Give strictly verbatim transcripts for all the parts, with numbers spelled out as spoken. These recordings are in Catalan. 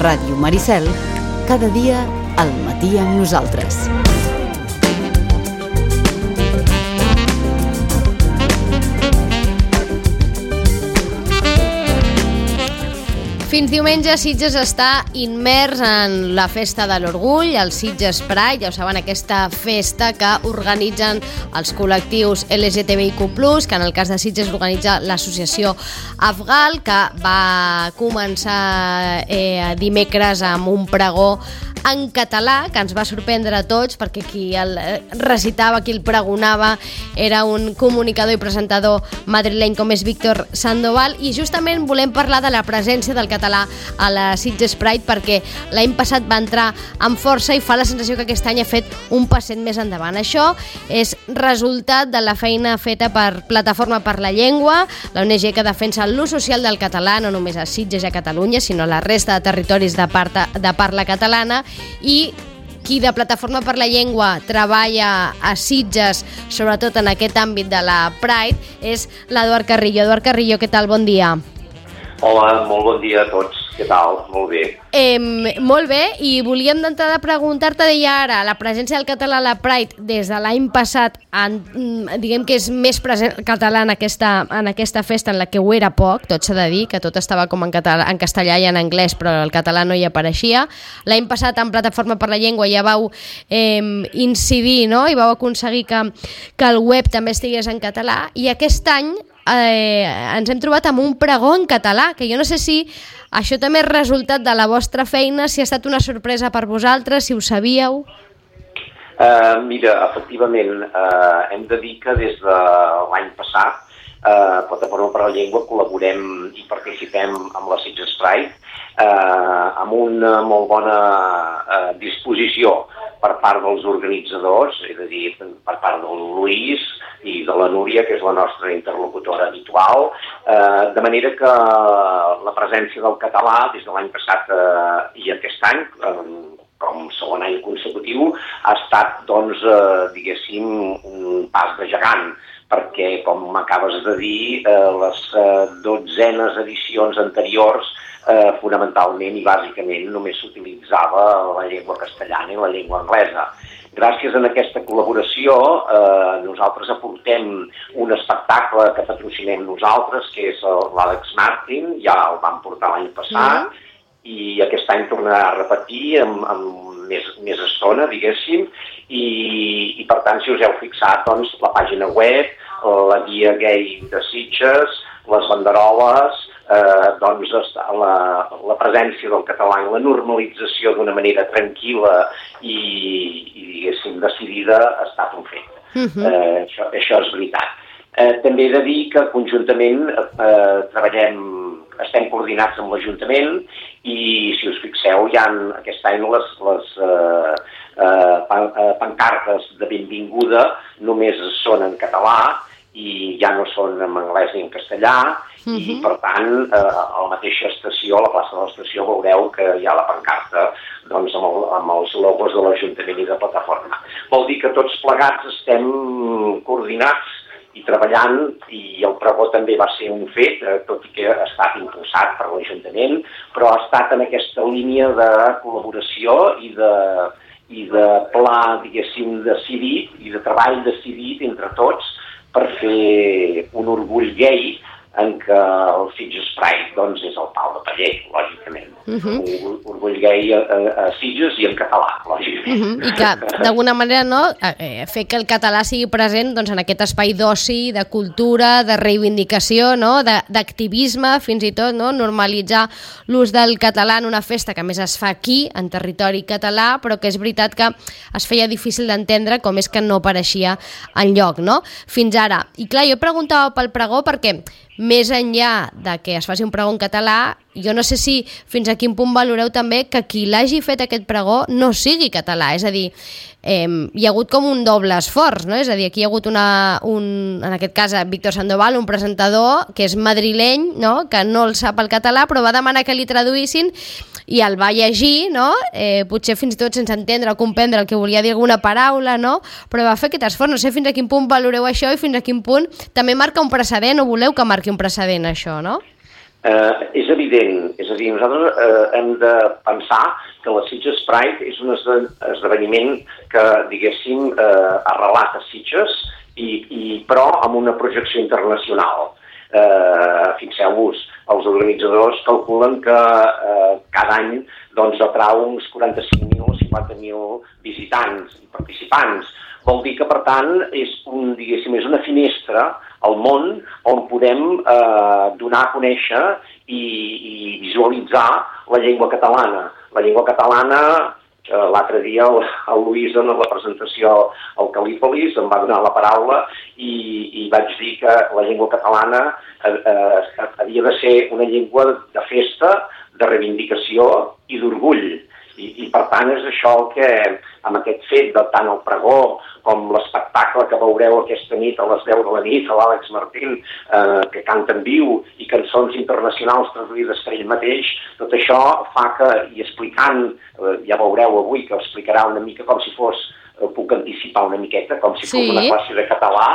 Ràdio Maricel, cada dia al matí amb nosaltres. Fins diumenge, Sitges està immers en la festa de l'orgull, el Sitges Pride, ja ho saben, aquesta festa que organitzen els col·lectius L G T B I Q plus, que en el cas de Sitges organitza l'associació Afgal, que va començar eh, dimecres amb un pregó en català, que ens va sorprendre a tots, perquè qui el recitava, qui el pregonava, era un comunicador i presentador madrileny com és Víctor Sandoval, i justament volem parlar de la presència del català a la Sitges Pride, perquè l'any passat va entrar amb força i fa la sensació que aquest any ha fet un passet més endavant. Això és resultat de la feina feta per Plataforma per la Llengua, la O N G que defensa l'ús social del català, no només a Sitges i a Catalunya, sinó a la resta de territoris de, parta, de parla catalana, i qui de Plataforma per la Llengua treballa a Sitges, sobretot en aquest àmbit de la Pride, és l'Eduard Carrillo. Eduard Carrillo, què tal? Bon dia. Hola, molt bon dia a tots. Què tal? Molt bé. Eh, molt bé, i volíem d'entrada preguntar-te, deia ara, la presència del català a la Pride des de l'any passat, en, diguem que és més present el català en aquesta, en aquesta festa, en la que ho era poc, tot s'ha de dir, que tot estava com en, català, en castellà i en anglès, però el català no hi apareixia. L'any passat, en Plataforma per la Llengua, ja vau eh, incidir, no?, i vau aconseguir que, que el web també estigués en català, i aquest any Eh, ens hem trobat amb un pregó en català, que jo no sé si això també és resultat de la vostra feina, si ha estat una sorpresa per vosaltres, si ho sabíeu. Uh, mira, efectivament, uh, hem de dir que des de l'any passat, uh, Plataforma per la Llengua, col·laborem i participem amb la Sitges Pride uh, amb una molt bona uh, disposició per part dels organitzadors, és a dir, per part del Lluís i de la Núria, que és la nostra interlocutora habitual, eh, de manera que la presència del català des de l'any passat eh, i aquest any, eh, com segon any consecutiu, ha estat, doncs, eh, diguéssim, un pas de gegant, perquè, com m'acabes de dir, eh, les eh, dotzenes edicions anteriors eh, fonamentalment i bàsicament només s'utilitzava la llengua castellana i la llengua anglesa. Gràcies a aquesta col·laboració, eh, nosaltres aportem un espectacle que patrocinem nosaltres, que és l'Àlex Martin, ja el vam portar l'any passat, mm. i aquest any tornarà a repetir amb, amb més, més estona, diguéssim, i, i per tant, si us heu fixat, doncs, la pàgina web, la guia gay de Sitges, les banderoles, eh, doncs la, la presència del català i la normalització d'una manera tranquil·la i, i diguéssim, decidida ha estat un fet. Uh-huh. eh, això, això és veritat. Eh, també he de dir que conjuntament eh, treballem, estem coordinats amb l'Ajuntament i, si us fixeu, hi ha aquest any les, les eh, eh, pan, eh, pancartes de benvinguda només són en català i ja no són en anglès ni en castellà, uh-huh. i per tant, eh, a la mateixa estació, a la plaça de l'estació, veureu que hi ha la pancarta doncs, amb, el, amb els logos de l'Ajuntament i de Plataforma. Vol dir que tots plegats estem coordinats i treballant, i el pregó també va ser un fet, eh, tot i que ha estat impulsat per l'Ajuntament, però ha estat en aquesta línia de col·laboració i de, i de pla, diguéssim, decidit, i de treball decidit entre tots, per fer un orgull gay en què el Sitges Pride, doncs, és el pal de paller, lògicament. Uh-huh. Un orgull gay a, a, a Sitges i en català, lògicament. Uh-huh. I que, d'alguna manera, no, fer que el català sigui present, doncs, en aquest espai d'oci, de cultura, de reivindicació, no, d'activisme, fins i tot, no, normalitzar l'ús del català en una festa que a més es fa aquí, en territori català, però que és veritat que es feia difícil d'entendre com és que no apareixia enlloc, no?, fins ara. I clar, jo preguntava pel pregó perquè més enllà de que es faci un pregó en català, jo no sé si fins a quin punt valoreu també que qui l'hagi fet aquest pregó no sigui català, és a dir, eh, hi ha hagut com un doble esforç, no? És a dir, aquí hi ha hagut una, un, en aquest cas Víctor Sandoval, un presentador que és madrileny, no?, que no el sap el català, però va demanar que li traduïssin i el va llegir, no?, eh, potser fins i tot sense entendre o comprendre el que volia dir alguna paraula, no?, però va fer aquest esforç. No sé fins a quin punt valoreu això i fins a quin punt també marca un precedent o voleu que marqui un precedent això, no? Eh, és evident, és a dir, nosaltres eh, hem de pensar que la Sitges Pride és un esdeveniment que, diguéssim, eh, arrelat a Sitges, i, i, però amb una projecció internacional. Eh, fixeu-vos, els organitzadors calculen que eh, cada any doncs, atrau uns quaranta-cinc mil o cinquanta mil visitants i participants. Vol dir que, per tant, és, un, diguéssim, és una finestra al món on podem eh, donar a conèixer i, i visualitzar la llengua catalana. La llengua catalana, eh, l'altre dia el, el Lluís en la presentació al Calípolis em va donar la paraula i, i vaig dir que la llengua catalana eh, eh, havia de ser una llengua de festa, de reivindicació i d'orgull. I, I, per tant, és això el que, amb aquest fet de tant el pregó com l'espectacle que veureu aquesta nit a les deu de la nit, a l'Àlex Martín, eh, que canta en viu, i cançons internacionals traduïdes per ell mateix, tot això fa que, i explicant, eh, ja veureu avui que explicarà una mica com si fos, ho puc anticipar una miqueta, com si sí. fos una classe de català,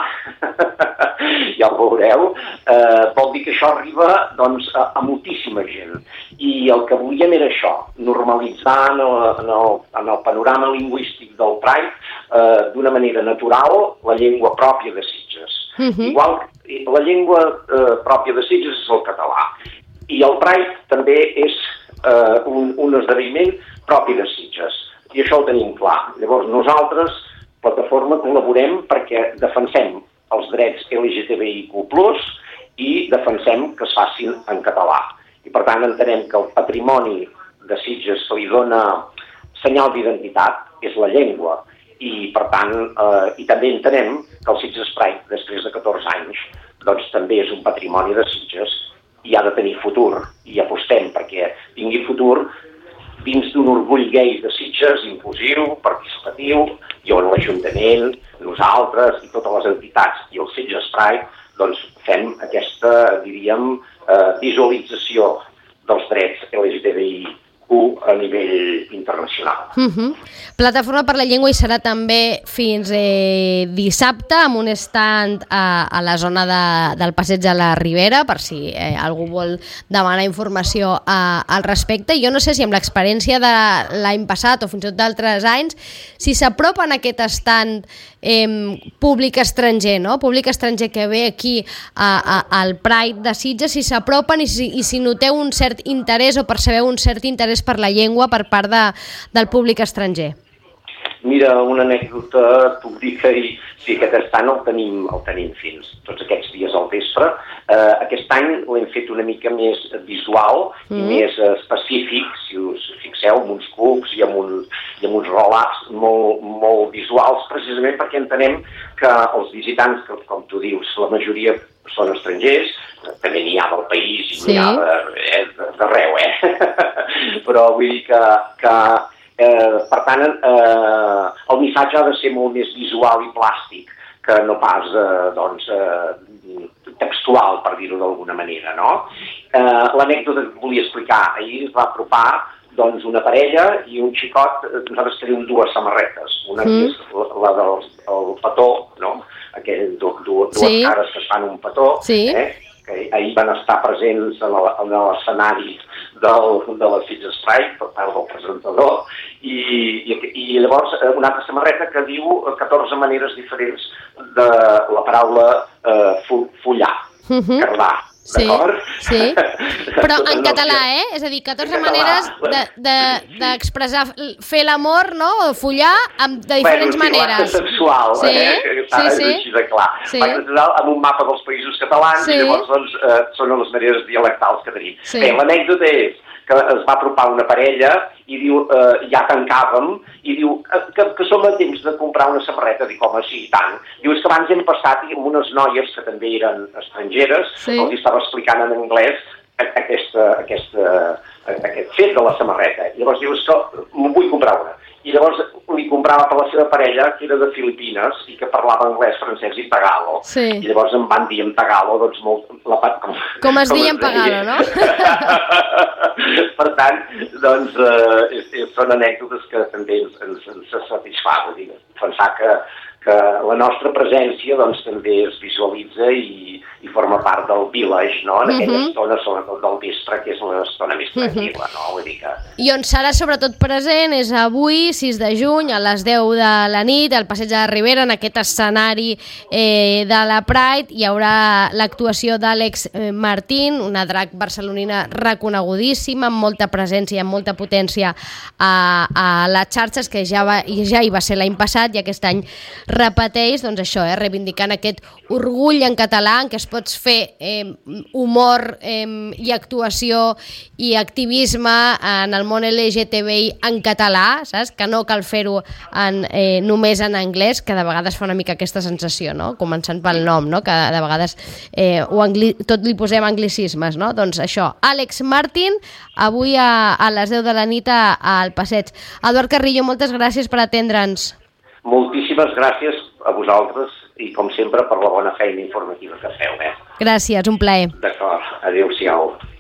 ja ho veureu, eh, vol dir que això arriba doncs, a, a moltíssima gent. I el que volíem era això, normalitzar en el, en el, en el panorama lingüístic del Pride eh, d'una manera natural la llengua pròpia de Sitges. Uh-huh. Igual, la llengua eh, pròpia de Sitges és el català. I el Pride també és eh, un, un esdeveniment propi de Sitges. I això ho tenim clar. Llavors, nosaltres, plataforma, col·laborem perquè defensem els drets L G T B I Q plus, i defensem que es facin en català. I, per tant, entenem que el patrimoni de Sitges que li dona senyal d'identitat és la llengua. I, per tant, eh, i també entenem que el Sitges Pride, després de catorze anys, doncs també és un patrimoni de Sitges i ha de tenir futur. I apostem perquè tingui futur dins d'un orgull gai de Sitges, inclusiu, participatiu, i on l'Ajuntament, nosaltres i totes les entitats i el Sitges Pride doncs fem aquesta, diríem, eh, visualització dels drets L G T B I Q a nivell internacional. Uh-huh. Plataforma per la Llengua hi serà també fins eh, dissabte amb un stand a, a la zona de, del Passeig de la Ribera, per si eh, algú vol demanar informació a, al respecte. Jo no sé si amb l'experiència de l'any passat o fins i tot d'altres anys, si s'apropen a aquest stand eh, públic estranger, no? Públic estranger que ve aquí a, a, al Pride de Sitges, si s'apropen i si, i si noteu un cert interès o percebeu un cert interès per la llengua per part de, del públic estranger. Mira, una anècdota, puc dir que sí, aquest any el tenim, el tenim fins tots aquests dies al vespre. Eh, aquest any l'hem fet una mica més visual mm. i més específic, si us fixeu, amb uns cubs i amb, un, i amb uns roll-ups molt, molt visuals, precisament perquè entenem que els visitants, que, com tu dius, la majoria són estrangers, també n'hi ha del país i sí. n'hi ha d'arreu, eh? Però vull dir que, que eh, per tant, eh, el missatge ha de ser molt més visual i plàstic que no pas eh, doncs, eh, textual, per dir-ho d'alguna manera, no? Eh, l'anècdota que volia explicar, ahir es va apropar doncs, una parella i un xicot, nosaltres tenim dues samarretes, una mm. que és la, la del el petó, no? Aquell, du, du, dues sí. cares que es fan un petó, sí. eh? que ahir van estar presents en l'escenari de la Sitges Pride per part del presentador, i, i, i llavors una altra samarreta que diu catorze maneres diferents de la paraula eh, follar, uh-huh. cardar. Sí, sí, però en català, eh? És a dir, catorze maneres d'expressar, de, de fer l'amor, no? O follar amb, de diferents bueno, maneres. Bueno, sexual, sí, eh? Sí, sí. És així de clar. Sí. Amb un mapa dels països catalans, sí. i llavors doncs, eh, són les maneres dialectals que tenim. Sí. Bé, l'anècdota és que es va apropar una parella i diu, eh, ja tancàvem, i diu que, que som a temps de comprar una samarreta. Dic, home, sí, i tant. Diu, és que abans hem passat amb unes noies que també eren estrangeres, sí. els estava explicant en anglès aquesta, aquesta, aquest fet de la samarreta. I llavors diu, és que m'ho vull comprar una. I llavors li comprava per la seva parella, que era de Filipines, i que parlava anglès, francès i tagalo. Sí. I llavors em van dir en tagalo, doncs molt... La, com, com es deia en tagalo, no? Per tant, doncs, eh, són anècdotes que també ens, ens, ens satisfà, vull dir, pensar que, que la nostra presència doncs, també es visualitza i, i forma part del village, no? En aquella uh -huh. estona, sobretot del vespre, que és l'estona més tranquil·la, uh -huh. no? Vull dir que... I on serà sobretot present és avui, sis de juny, a les deu de la nit, al Passeig de la Ribera, en aquest escenari eh, de la Pride. Hi haurà l'actuació d'Àlex eh, Martín, una drac barcelonina reconegudíssima, amb molta presència i amb molta potència a, a les xarxes, que ja, va, ja hi va ser l'any passat i aquest any repeteix, doncs això, eh, reivindicant aquest orgull en català, en què es pots fer eh, humor eh, i actuació i activisme en el món L G T B I en català, saps? Que no cal fer-ho en, eh, només en anglès, que de vegades fa una mica aquesta sensació, no? Començant pel nom, no? Que de vegades eh, o angli... tot li posem anglicismes, no? Doncs això, Àlex Martín, avui a, a les deu de la nit a, al Passeig. Eduard Carrillo, moltes gràcies per atendre'ns. Moltíssimes gràcies a vosaltres i, com sempre, per la bona feina informativa que feu. Eh? Gràcies, un plaer. D'acord, adéu-siau.